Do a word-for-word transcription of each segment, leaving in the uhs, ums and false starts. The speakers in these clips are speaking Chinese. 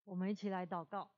我们一起来祷告。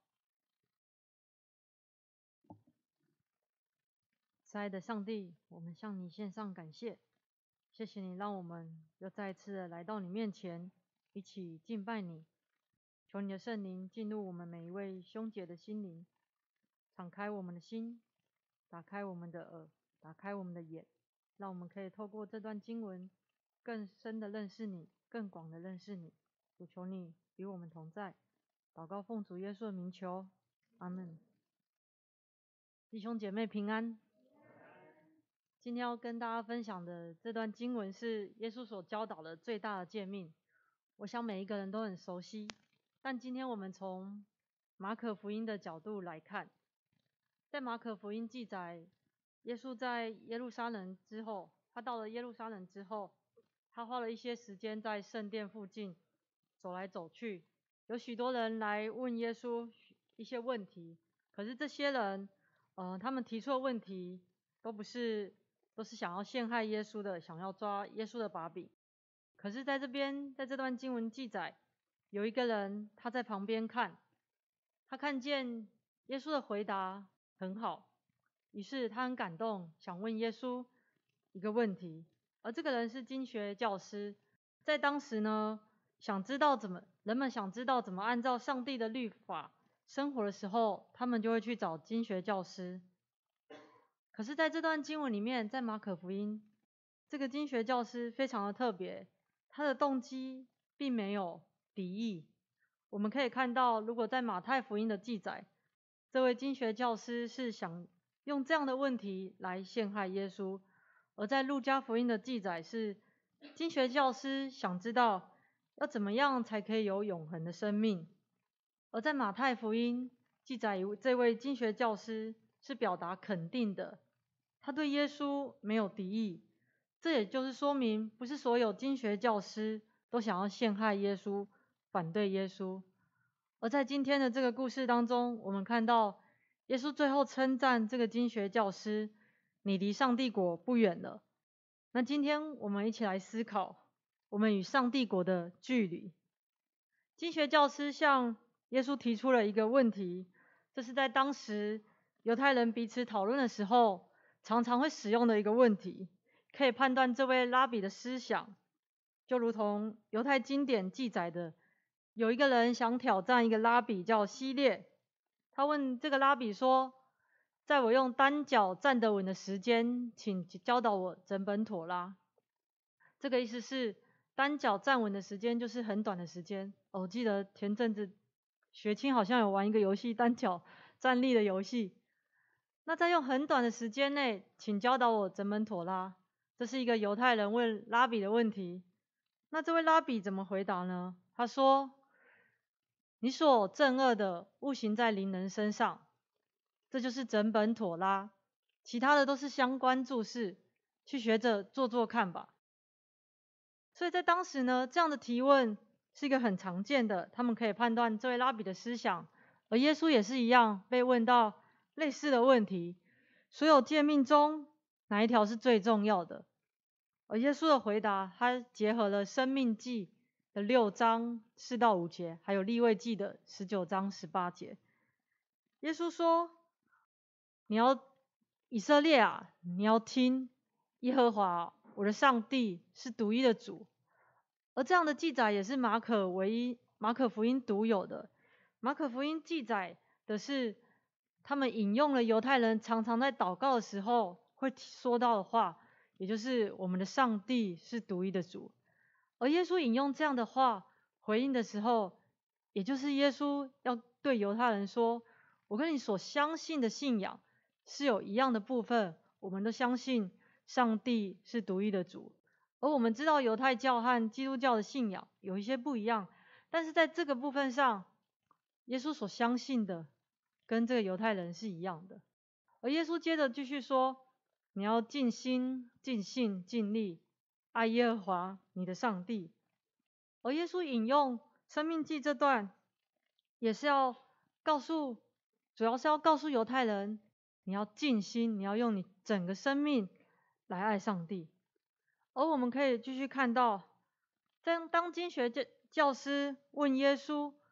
慈爱的上帝，我们向你献上感谢，谢谢你让我们又再一次的来到你面前，一起敬拜你。求你的圣灵进入我们每一位兄姐的心灵，敞开我们的心，打开我们的耳，打开我们的眼，让我们可以透过这段经文更深的认识你，更广的认识你。主求你与我们同在，祷告奉主耶稣的名求，阿们。弟兄姐妹平安。今天要跟大家分享的这段经文是耶稣所教导的最大的诫命，我想每一个人都很熟悉。但今天我们从马可福音的角度来看，在马可福音记载，耶稣在耶路撒冷之后，他到了耶路撒冷之后，他花了一些时间在圣殿附近走来走去，有许多人来问耶稣一些问题，可是这些人，呃，他们提出的问题都不是，都是想要陷害耶稣的，想要抓耶稣的把柄。可是在这边，在这段经文记载，有一个人他在旁边看，他看见耶稣的回答很好，于是他很感动，想问耶稣一个问题。而这个人是经学教师，在当时呢，想知道怎么人们想知道怎么按照上帝的律法生活的时候，他们就会去找经学教师。可是在这段经文里面，在马可福音，这个经学教师非常的特别，他的动机并没有敌意。我们可以看到，如果在马太福音的记载，这位经学教师是想用这样的问题来陷害耶稣，而在路加福音的记载是经学教师想知道要怎么样才可以有永恒的生命，而在马太福音记载这位经学教师是表达肯定的，他对耶稣没有敌意。这也就是说明，不是所有经学教师都想要陷害耶稣，反对耶稣。而在今天的这个故事当中，我们看到耶稣最后称赞这个经学教师，你离上帝国不远了。那今天我们一起来思考，我们与上帝国的距离。经学教师向耶稣提出了一个问题，这是在当时犹太人彼此讨论的时候，常常会使用的一个问题，可以判断这位拉比的思想。就如同犹太经典记载的，有一个人想挑战一个拉比叫希列，他问这个拉比说，在我用单脚站得稳的时间，请教导我整本妥拉。这个意思是单脚站稳的时间就是很短的时间。哦，我记得前阵子学青好像有玩一个游戏，单脚站立的游戏。那在用很短的时间内，请教导我整本妥拉，这是一个犹太人问拉比的问题。那这位拉比怎么回答呢？他说，你所憎恶的勿行在邻人身上，这就是整本妥拉，其他的都是相关注释，去学着做做看吧。所以在当时呢，这样的提问是一个很常见的，他们可以判断这位拉比的思想。而耶稣也是一样，被问到类似的问题，所有诫命中哪一条是最重要的？而耶稣的回答，他结合了申命记的六章四到五节，还有利未记的十九章十八节。耶稣说，你要以色列啊，你要听耶和华我的上帝是独一的主。而这样的记载也是马可唯一马可福音独有的。马可福音记载的是他们引用了犹太人常常在祷告的时候会说到的话，也就是我们的上帝是独一的主。而耶稣引用这样的话回应的时候，也就是耶稣要对犹太人说，我跟你所相信的信仰是有一样的部分，我们都相信上帝是独一的主。而我们知道犹太教和基督教的信仰有一些不一样，但是在这个部分上，耶稣所相信的跟这个犹太人是一样的。而耶稣接着继续说，你要尽心、尽性、尽力爱耶和华你的上帝。而耶稣引用申命记这段，也是要告诉，主要是要告诉犹太人，你要尽心，你要用你整个生命来爱上帝。而我们可以继续看到，在当经学教师问耶稣，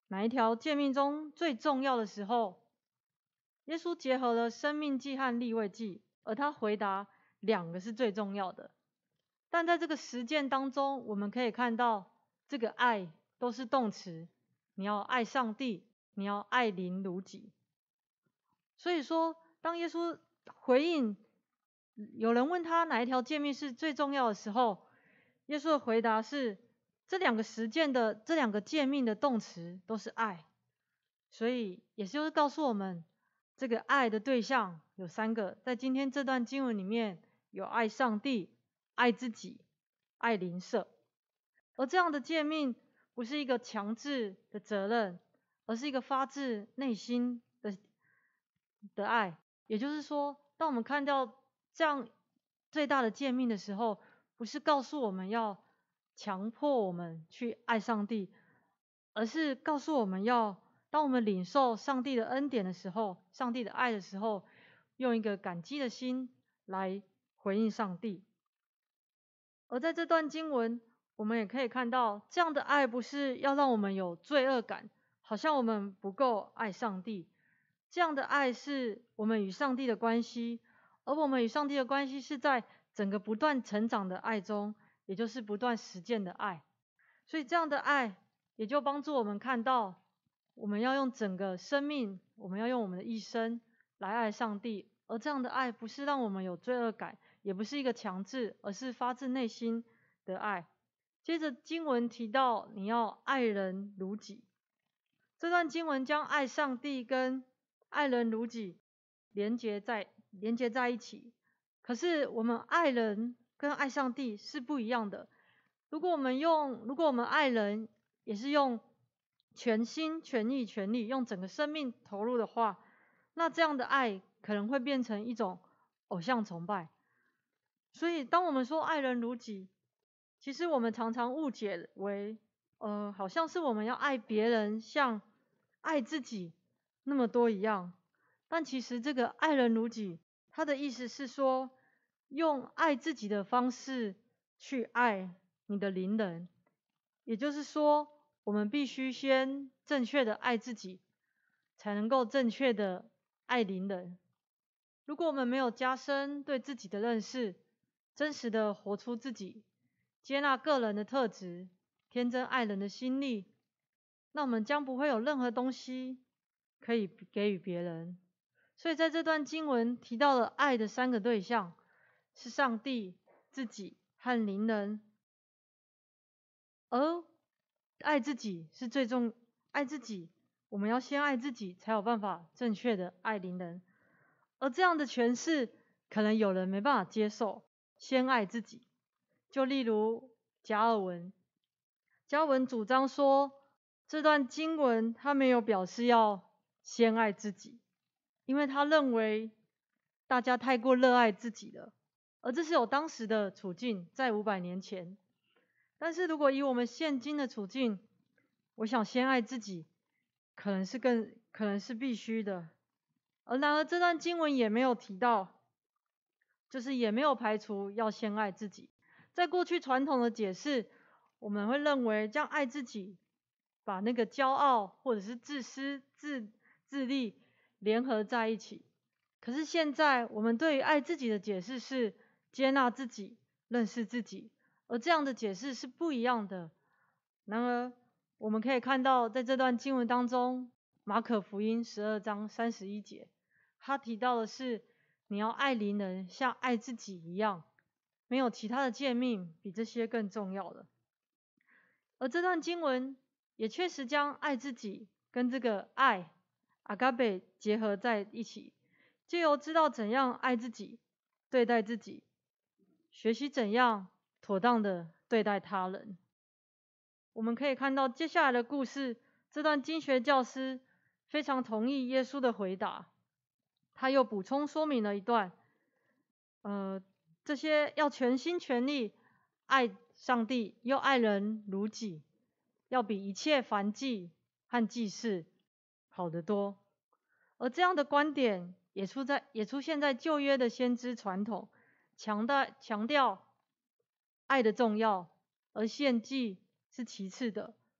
哪一条诫命中最重要的时候，耶稣结合了生命记和利未记，而他回答两个是最重要的。但在这个实践当中，我们可以看到这个爱都是动词，你要爱上帝，你要爱邻如己。所以说，当耶稣回应有人问他哪一条诫命是最重要的时候，耶稣的回答是这两个实践的这两个诫命的动词都是爱。所以也就是告诉我们，这个爱的对象有三个，在今天这段经文里面有爱上帝、爱自己、爱邻舍。而这样的诫命不是一个强制的责任，而是一个发自内心的的爱。也就是说，当我们看到这样最大的诫命的时候，不是告诉我们要强迫我们去爱上帝，而是告诉我们要，当我们领受上帝的恩典的时候，上帝的爱的时候，用一个感激的心来回应上帝。而在这段经文，我们也可以看到，这样的爱不是要让我们有罪恶感，好像我们不够爱上帝。这样的爱是我们与上帝的关系，而我们与上帝的关系是在整个不断成长的爱中，也就是不断实践的爱。所以这样的爱也就帮助我们看到，我们要用整个生命，我们要用我们的一生来爱上帝。而这样的爱不是让我们有罪恶感，也不是一个强制，而是发自内心的爱。接着经文提到你要爱人如己，这段经文将爱上帝跟爱人如己连结在连结在一起。可是我们爱人跟爱上帝是不一样的。如果我们用如果我们爱人也是用全心全意全力用整个生命投入的话，那这样的爱可能会变成一种偶像崇拜。所以当我们说爱人如己，其实我们常常误解为呃好像是我们要爱别人像爱自己那么多一样。但其实这个爱人如己，它的意思是说，用爱自己的方式去爱你的邻人。也就是说，我们必须先正确的爱自己，才能够正确的爱邻人。如果我们没有加深对自己的认识，真实的活出自己，接纳个人的特质，天真爱人的心力，那我们将不会有任何东西可以给予别人。所以在这段经文提到了爱的三个对象，是上帝、自己和邻人。而爱自己是最重爱自己，我们要先爱自己，才有办法正确的爱邻人。而这样的诠释，可能有人没办法接受，先爱自己。就例如加尔文，加尔文主张说，这段经文他没有表示要先爱自己，因为他认为大家太过热爱自己了，而这是有当时的处境，在五百年前。但是如果以我们现今的处境，我想先爱自己，可能是更可能是必须的。而然而这段经文也没有提到，就是也没有排除要先爱自己。在过去传统的解释，我们会认为这样爱自己，把那个骄傲或者是自私、自自利联合在一起。可是现在我们对于爱自己的解释是接纳自己、认识自己，而这样的解释是不一样的。然而我们可以看到，在这段经文当中，马可福音十二章三十一节，他提到的是你要爱邻人像爱自己一样，没有其他的诫命比这些更重要的。而这段经文也确实将爱自己跟这个爱阿嘎贝结合在一起，藉由知道怎样爱自己、对待自己，学习怎样妥当的对待他人。我们可以看到接下来的故事，这段经学教师非常同意耶稣的回答，他又补充说明了一段，呃，这些要全心全力爱上帝，又爱人如己，要比一切燔祭和祭祀好得多。而这样的观点也出在也出现在旧约的先知传统，强调强调爱的重要，而献祭是其次的。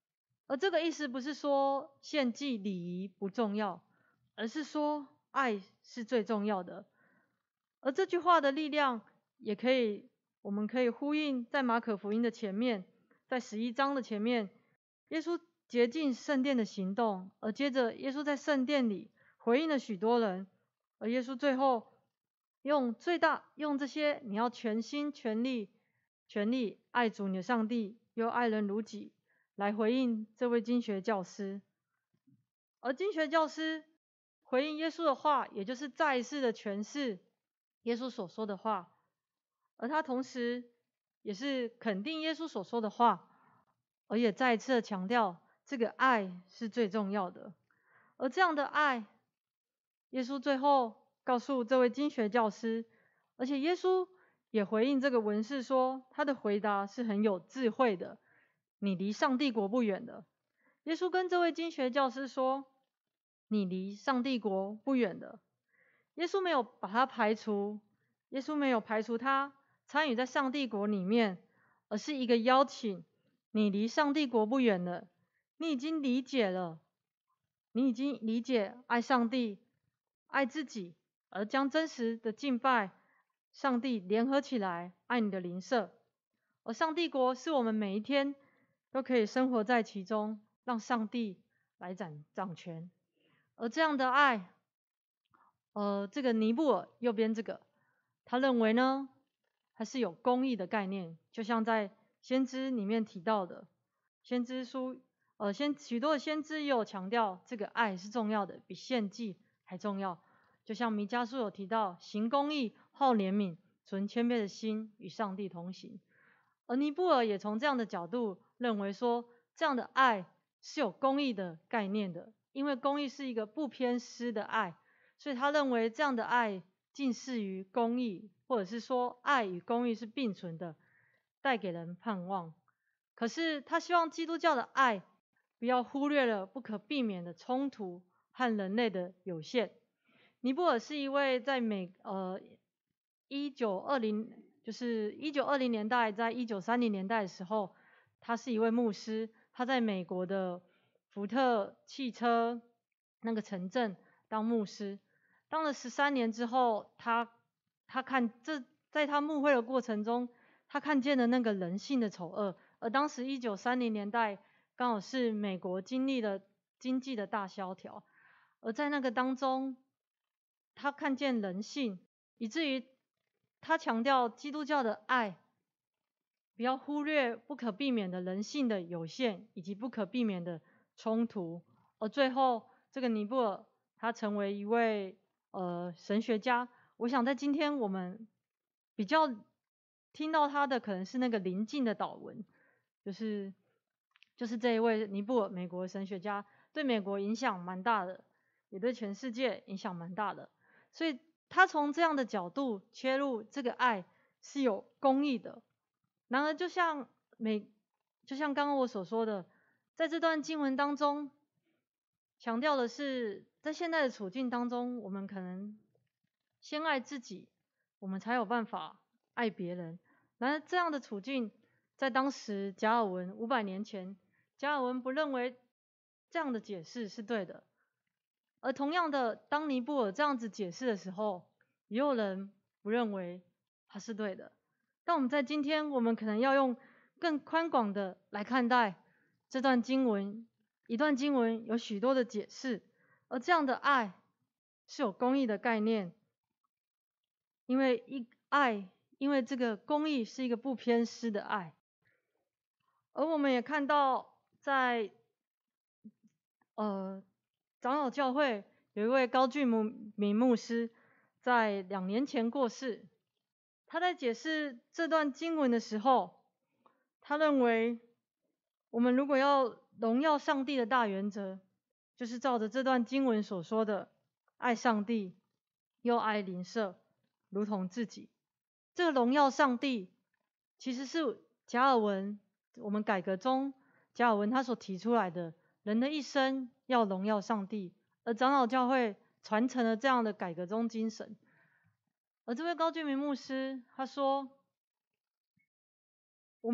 而这个意思不是说献祭礼仪不重要，而是说爱是最重要的。而这句话的力量也可以，我们可以呼应在马可福音的前面，在十一章的前面，耶稣洁净圣殿的行动，而接着耶稣在圣殿里回应了许多人，而耶稣最后用最大用这些你要全心全力全力爱主你的上帝，又爱人如己，来回应这位经学教师。而经学教师回应耶稣的话，也就是再一次的诠释耶稣所说的话，而他同时也是肯定耶稣所说的话，而也再一次的强调这个爱是最重要的。而这样的爱，耶稣最后告诉这位经学教师，而且耶稣也回应这个文士说，他的回答是很有智慧的，你离上帝国不远的。耶稣跟这位经学教师说，你离上帝国不远的。耶稣没有把他排除，耶稣没有排除他参与在上帝国里面，而是一个邀请，你离上帝国不远了，你已经理解了，你已经理解爱上帝、爱自己，而将真实的敬拜上帝联合起来，爱你的邻舍。而上帝国是我们每一天都可以生活在其中，让上帝来掌掌权。而这样的爱，呃，这个尼布尔右边这个，他认为呢，它是有公义的概念，就像在先知里面提到的，先知书，呃，先许多的先知也有强调这个爱是重要的，比献祭还重要。就像弥迦书有提到，行公义、好怜悯、存谦卑的心，与上帝同行。而尼布尔也从这样的角度认为说，这样的爱是有公义的概念的，因为公义是一个不偏私的爱，所以他认为这样的爱近似于公义，或者是说爱与公义是并存的，带给人盼望。可是他希望基督教的爱不要忽略了不可避免的冲突和人类的有限。尼布尔是一位在美呃一九二零就是一九二零年代，在一九三零年代的时候，他是一位牧师，他在美国的福特汽车那个城镇当牧师，当了十三年之后，他他看这在他牧会的过程中，他看见了那个人性的丑恶，而当时一九三零年代刚好是美国经历了经济的大萧条，而在那个当中，他看见人性，以至于他强调基督教的爱，不要忽略不可避免的人性的有限，以及不可避免的冲突。而最后，这个尼布尔他成为一位呃神学家。我想在今天我们比较听到他的可能是那个临近的祷文，就是就是这一位尼布尔，美国神学家，对美国影响蛮大的，也对全世界影响蛮大的。所以他从这样的角度切入，这个爱是有公义的。然而，就像美，就像刚刚我所说的，在这段经文当中，强调的是，在现在的处境当中，我们可能先爱自己，我们才有办法爱别人。然而，这样的处境，在当时加尔文五百年前，加尔文不认为这样的解释是对的。而同样的，当尼布尔这样子解释的时候，也有人不认为他是对的。但我们在今天，我们可能要用更宽广的来看待这段经文。一段经文有许多的解释，而这样的爱是有公义的概念，因为一爱，因为这个公义是一个不偏私的爱。而我们也看到在，呃。长老教会有一位高俊明牧师，在两年前过世。他在解释这段经文的时候，他认为，我们如果要荣耀上帝的大原则，就是照着这段经文所说的，爱上帝，又爱邻舍，如同自己。这个荣耀上帝，其实是加尔文我们改革中加尔文他所提出来的。人的一生要荣耀上帝，而长老教会传承了这样的改革中精神。而这位高俊明牧师他说，我们如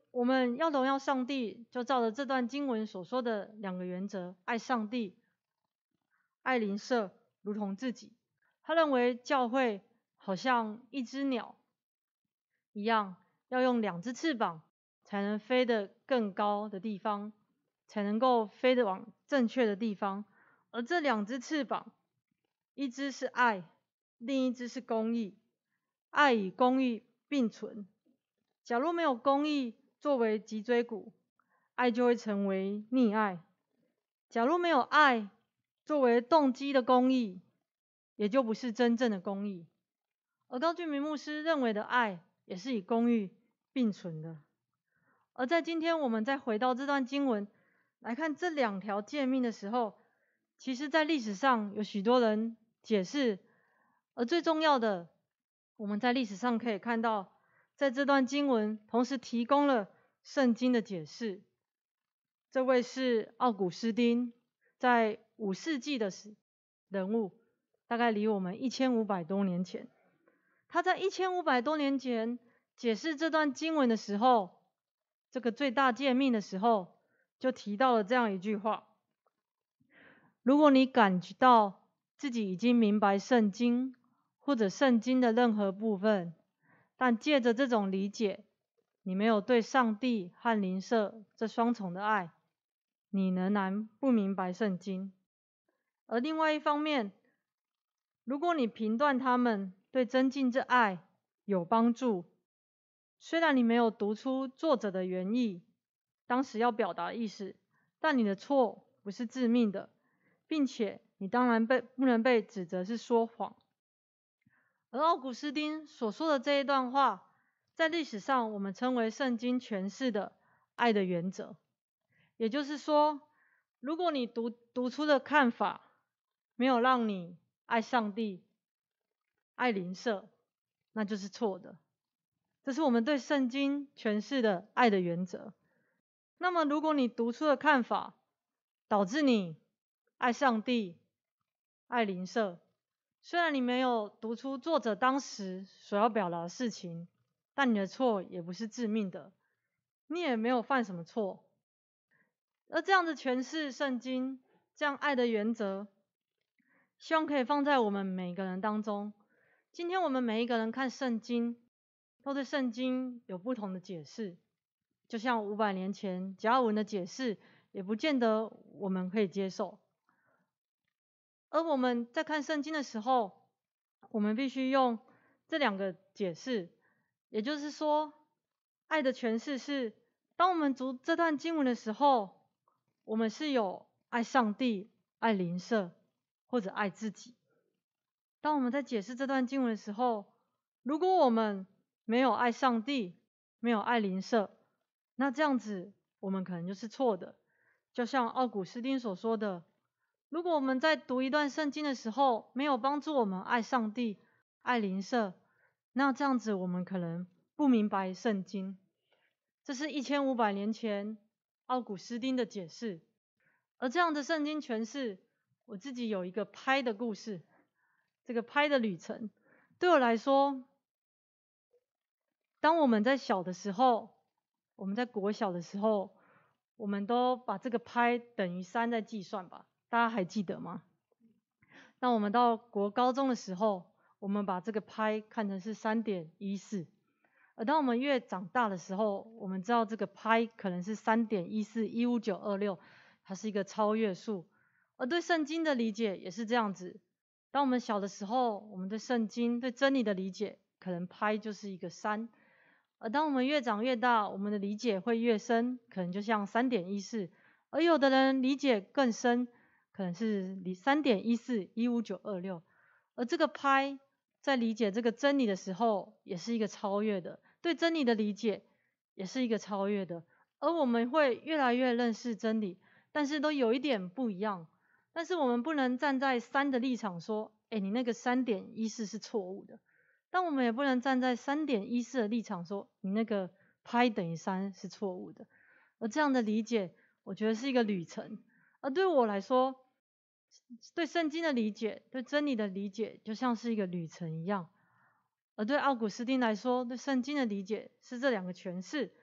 我们要荣耀上帝，就照着这段经文所说的两个原则：爱上帝，爱邻舍，如同自己。他认为教会好像一只鸟一样，要用两只翅膀才能飞得更高的地方，才能够飞得往正确的地方。而这两只翅膀，一只是爱，另一只是公义。爱与公义并存。假如没有公义作为脊椎骨，爱就会成为溺爱；假如没有爱作为动机的公义，也就不是真正的公义。而高俊明牧师认为的爱，也是与公义并存的。而在今天我们再回到这段经文来看这两条诫命的时候，其实在历史上有许多人解释，而最重要的，我们在历史上可以看到，在这段经文同时提供了圣经的解释。这位是奥古斯丁，在五世纪的人物，大概离我们一千五百多年前。他在一千五百多年前解释这段经文的时候，这个最大诫命的时候，就提到了这样一句话：如果你感觉到自己已经明白圣经，或者圣经的任何部分，但借着这种理解，你没有对上帝和邻舍这双重的爱，你仍然不明白圣经。而另外一方面，如果你评断他们对增进这爱有帮助，虽然你没有读出作者的原意，当时要表达的意思，但你的错不是致命的，并且你当然被不能被指责是说谎。而奥古斯丁所说的这一段话，在历史上我们称为圣经诠释的爱的原则。也就是说，如果你读读出的看法没有让你爱上帝、爱邻舍，那就是错的。这是我们对圣经诠释的爱的原则。那么，如果你读出的看法导致你爱上帝、爱邻舍，虽然你没有读出作者当时所要表达的事情，但你的错也不是致命的，你也没有犯什么错。而这样的诠释圣经，这样爱的原则，希望可以放在我们每个人当中。今天我们每一个人看圣经，都对圣经有不同的解释，就像五百年前加尔文的解释，也不见得我们可以接受。而我们在看圣经的时候，我们必须用这两个解释，也就是说，爱的诠释是，当我们读这段经文的时候，我们是有爱上帝、爱邻舍或者爱自己。当我们在解释这段经文的时候，如果我们没有爱上帝，没有爱邻舍，那这样子我们可能就是错的。就像奥古斯丁所说的，如果我们在读一段圣经的时候，没有帮助我们爱上帝、爱邻舍，那这样子我们可能不明白圣经。这是一千五百年前奥古斯丁的解释。而这样的圣经诠释，我自己有一个拍的故事。这个拍的旅程，对我来说，当我们在小的时候，我们在国小的时候，我们都把这个拍等于三在计算吧，大家还记得吗？那我们到国高中的时候，我们把这个拍看成是 三点一四。而当我们越长大的时候，我们知道这个拍可能是 三点一四一五九二六，它是一个超越数。而对圣经的理解也是这样子。当我们小的时候，我们对圣经、对真理的理解，可能拍就是一个三；而当我们越长越大，我们的理解会越深，可能就像 三点一四。而有的人理解更深，可能是 三点一四一五九二六。而这个拍在理解这个真理的时候，也是一个超越的，对真理的理解也是一个超越的。而我们会越来越认识真理，但是都有一点不一样。但是我们不能站在三的立场说，哎，你那个 三点一四 是错误的。但我们也不能站在 三点一四 的立场说，你那个拍等于三是错误的。而这样的理解，我觉得是一个旅程。而对我来说，对圣经的理解，对真理的理解，就像是一个旅程一样。而对奥古斯丁来说，对圣经的理解是这两个诠释。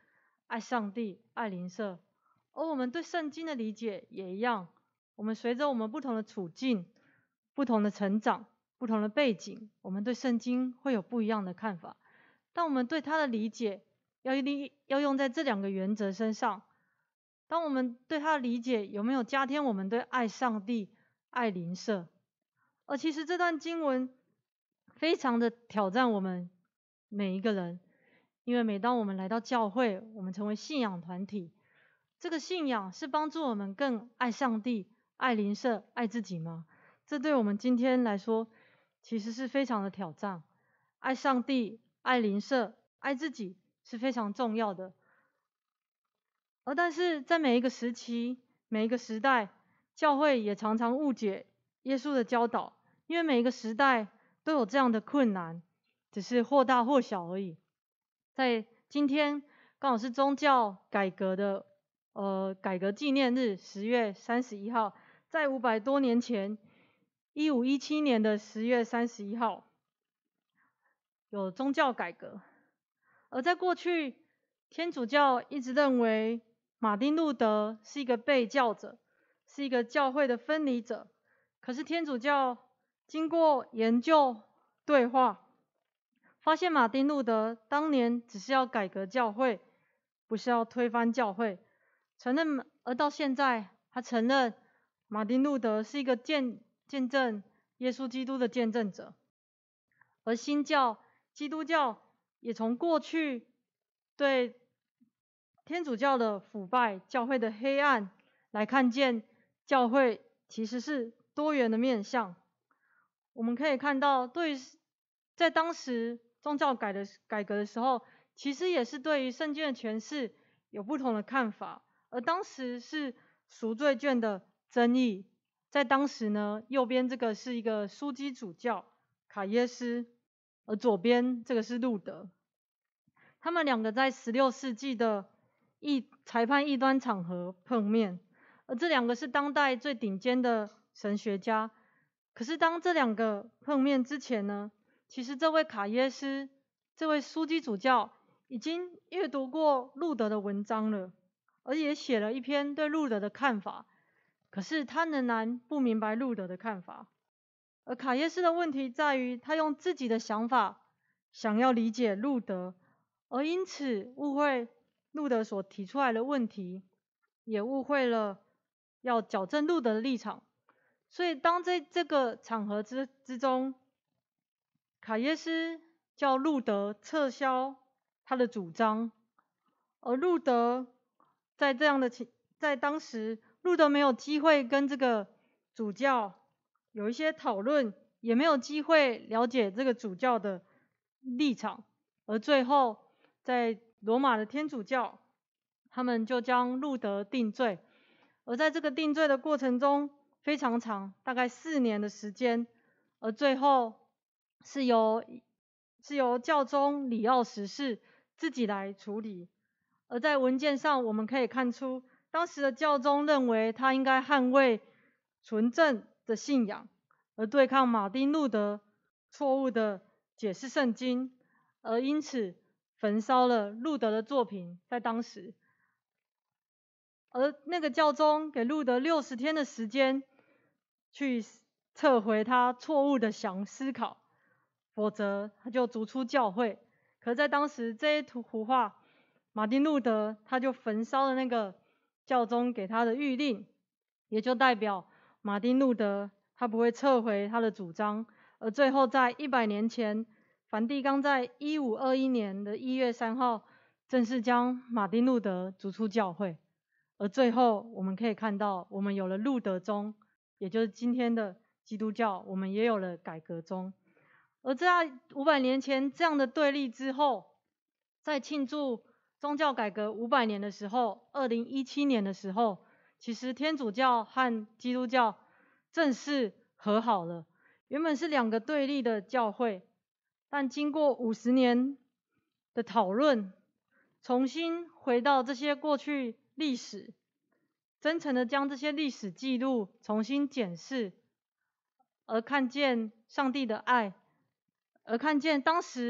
爱上帝，爱邻舍。而我们对圣经的理解也一样，我们随着我们不同的处境、不同的成长、不同的背景，我们对圣经会有不一样的看法。但我们对它的理解要利要用在这两个原则身上。当我们对它的理解有没有加添我们对爱上帝、爱邻舍？而其实这段经文非常的挑战我们每一个人，因为每当我们来到教会，我们成为信仰团体，这个信仰是帮助我们更爱上帝、爱邻舍、爱自己吗？这对我们今天来说，其实是非常的挑战。爱上帝、爱邻舍、爱自己是非常重要的。而但是在每一个时期、每一个时代，教会也常常误解耶稣的教导，因为每一个时代都有这样的困难，只是或大或小而已。在今天刚好是宗教改革的呃改革纪念日，十月三十一号，在五百多年前，一五一七年的十月三十一号，有宗教改革。而在过去，天主教一直认为马丁路德是一个被教者，是一个教会的分离者。可是天主教经过研究对话，发现马丁路德当年只是要改革教会，不是要推翻教会。承认，而到现在，他承认马丁路德是一个见见证耶稣基督的见证者。而新教基督教也从过去对天主教的腐败、教会的黑暗来看见教会其实是多元的面向。我们可以看到，对于在当时宗教改的改革的时候，其实也是对于圣经的诠释有不同的看法。而当时是赎罪券的争议，在当时呢，右边这个是一个枢机主教卡耶斯，而左边这个是路德。他们两个在十六世纪的异裁判异端场合碰面，而这两个是当代最顶尖的神学家。可是当这两个碰面之前呢，其实这位卡耶斯，这位枢机主教已经阅读过路德的文章了，而也写了一篇对路德的看法。可是他仍然不明白路德的看法。而卡耶斯的问题在于，他用自己的想法想要理解路德，而因此误会路德所提出来的问题，也误会了要矫正路德的立场。所以当在这个场合之之中，卡耶斯叫路德撤销他的主张，而路德在这样的情，在当时路德没有机会跟这个主教有一些讨论，也没有机会了解这个主教的立场，而最后在罗马的天主教，他们就将路德定罪。而在这个定罪的过程中非常长，大概四年的时间，而最后是由是由教宗里奥十世自己来处理。而在文件上我们可以看出，当时的教宗认为他应该捍卫纯正的信仰，而对抗马丁路德错误的解释圣经，而因此焚烧了路德的作品。在当时，而那个教宗给路德六十天的时间去撤回他错误的想思考，否则他就逐出教会。可在当时这一幅画，马丁路德他就焚烧了那个教宗给他的谕令，也就代表马丁路德他不会撤回他的主张。而最后在一百年前，梵蒂冈在一五二一年的一月三号正式将马丁路德逐出教会。而最后我们可以看到，我们有了路德宗，也就是今天的基督教，我们也有了改革宗。而在五百年前这样的对立之后，在庆祝宗教改革五百年的时候，二零一七年的时候，其实天主教和基督教正式和好了。原本是两个对立的教会，但经过五十年的讨论，重新回到这些过去历史，真诚的将这些历史记录重新检视，而看见上帝的爱，而看见当时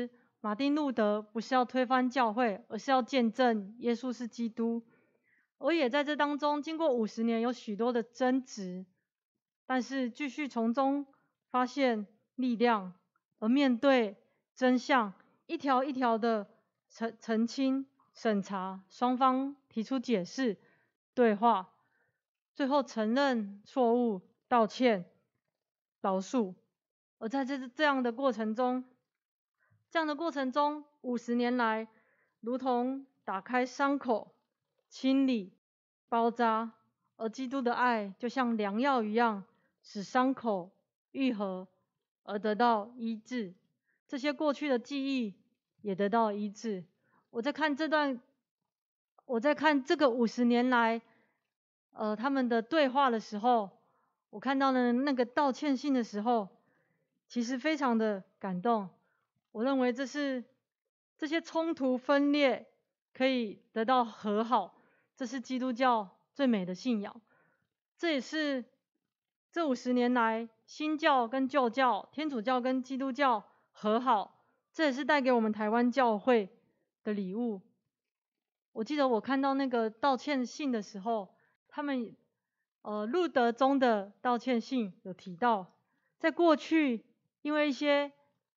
马丁路德不是要推翻教会，而是要见证耶稣是基督。而也在这当中，经过五十年，有许多的争执，但是继续从中发现力量，而面对真相，一条一条的澄澄清、审查，双方提出解释、对话，最后承认错误、道歉、饶恕。而在这这样的过程中，这样的过程中，五十年来，如同打开伤口、清理、包扎，而基督的爱就像良药一样，使伤口愈合，而得到医治。这些过去的记忆也得到医治。我在看这段，我在看这个五十年来，呃，他们的对话的时候，我看到了那个道歉信的时候，其实非常的感动。我认为这是这些冲突分裂可以得到和好，这是基督教最美的信仰。这也是这五十年来新教跟旧教、天主教跟基督教和好，这也是带给我们台湾教会的礼物。我记得我看到那个道歉信的时候，他们呃路德中的道歉信有提到，在过去因为一些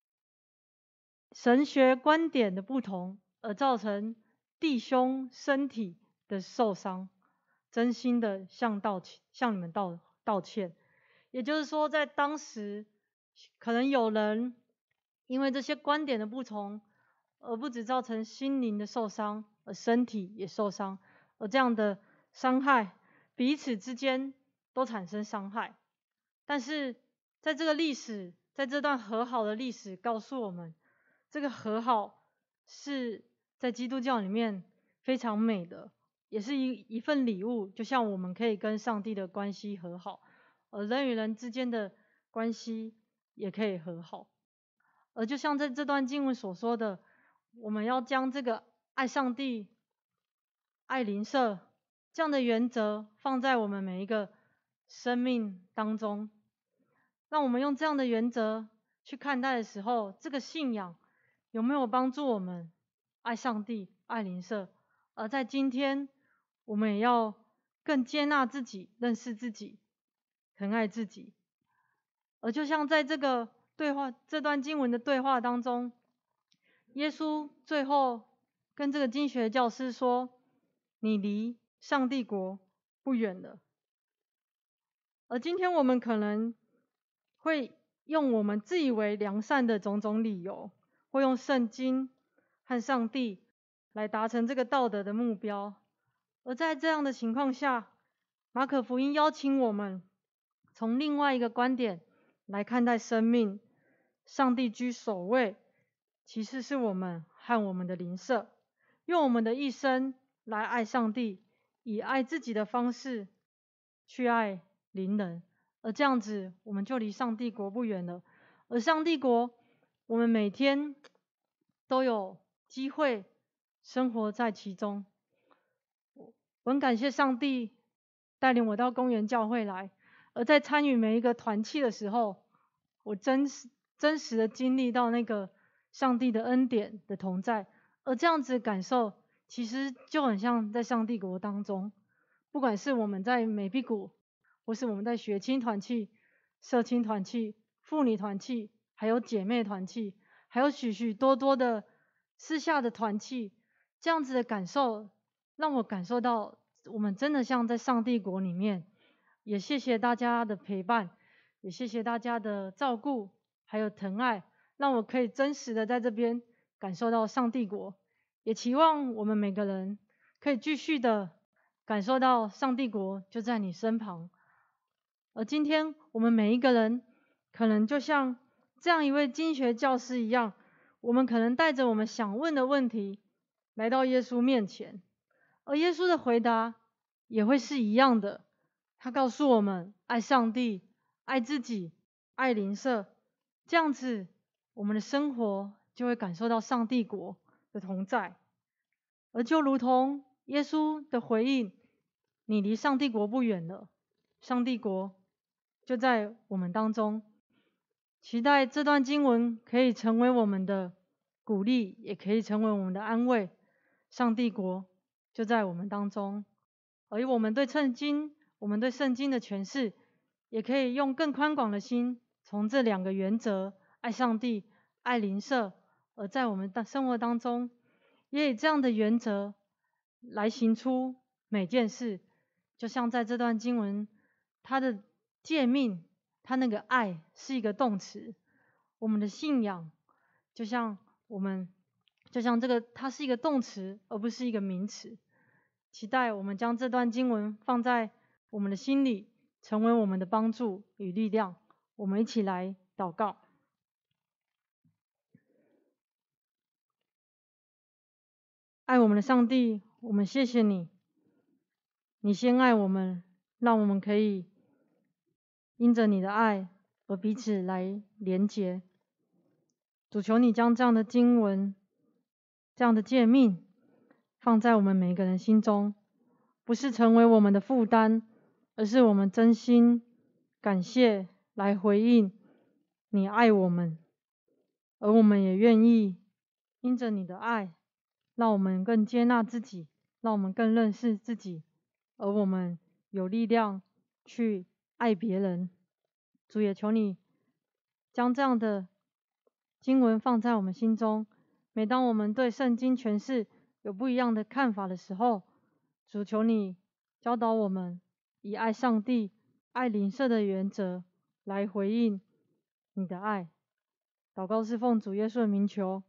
神学观点的不同，而造成弟兄身体的受伤，真心的向道歉，向你们道道歉。也就是说，在当时，可能有人因为这些观点的不同，而不只造成心灵的受伤，而身体也受伤，而这样的伤害，彼此之间都产生伤害。但是在这个历史，在这段和好的历史告诉我们，这个和好是在基督教里面非常美的，也是一一份礼物，就像我们可以跟上帝的关系和好，而人与人之间的关系也可以和好。而就像在这段经文所说的，我们要将这个爱上帝、爱邻舍这样的原则放在我们每一个生命当中，让我们用这样的原则去看待的时候，这个信仰有没有帮助我们爱上帝、爱邻舍？而在今天，我们也要更接纳自己、认识自己、疼爱自己。而就像在这个对话、这段经文的对话当中，耶稣最后跟这个经学教师说：“你离上帝国不远了。”而今天我们可能会用我们自以为良善的种种理由，会用圣经和上帝来达成这个道德的目标。而在这样的情况下，马可福音邀请我们从另外一个观点来看待生命。上帝居首位，其实是我们和我们的邻舍，用我们的一生来爱上帝，以爱自己的方式去爱邻人，而这样子我们就离上帝国不远了。而上帝国，我们每天都有机会生活在其中。我很感谢上帝带领我到公园教会来，而在参与每一个团契的时候，我真实真实的经历到那个上帝的恩典的同在，而这样子的感受其实就很像在上帝国当中。不管是我们在美碧谷，或是我们在学青团契、社青团契、妇女团契，还有姐妹团契，还有许许多多的私下的团契，这样子的感受让我感受到我们真的像在上帝国里面。也谢谢大家的陪伴，也谢谢大家的照顾还有疼爱，让我可以真实的在这边感受到上帝国。也期望我们每个人可以继续的感受到上帝国就在你身旁。而今天我们每一个人可能就像这样一位经学教师一样，我们可能带着我们想问的问题来到耶稣面前，而耶稣的回答也会是一样的。他告诉我们爱上帝、爱自己、爱邻舍，这样子我们的生活就会感受到上帝国的同在。而就如同耶稣的回应，你离上帝国不远了，上帝国就在我们当中。期待这段经文可以成为我们的鼓励，也可以成为我们的安慰。上帝国就在我们当中，而我们对圣经，我们对圣经的诠释，也可以用更宽广的心，从这两个原则——爱上帝、爱邻舍，而在我们的生活当中，也以这样的原则来行出每件事。就像在这段经文，它的诫命，它那个爱是一个动词，我们的信仰就像我们，就像这个，它是一个动词，而不是一个名词。期待我们将这段经文放在我们的心里，成为我们的帮助与力量。我们一起来祷告。爱我们的上帝，我们谢谢你，你先爱我们，让我们可以因着你的爱而彼此来连结。主，求你将这样的经文、这样的诫命放在我们每个人心中，不是成为我们的负担，而是我们真心感谢来回应你爱我们，而我们也愿意因着你的爱，让我们更接纳自己，让我们更认识自己，而我们有力量去爱别人。主，也求你将这样的经文放在我们心中，每当我们对圣经诠释有不一样的看法的时候，主，求你教导我们以爱上帝、爱邻舍的原则来回应你的爱。祷告是奉主耶稣的名求，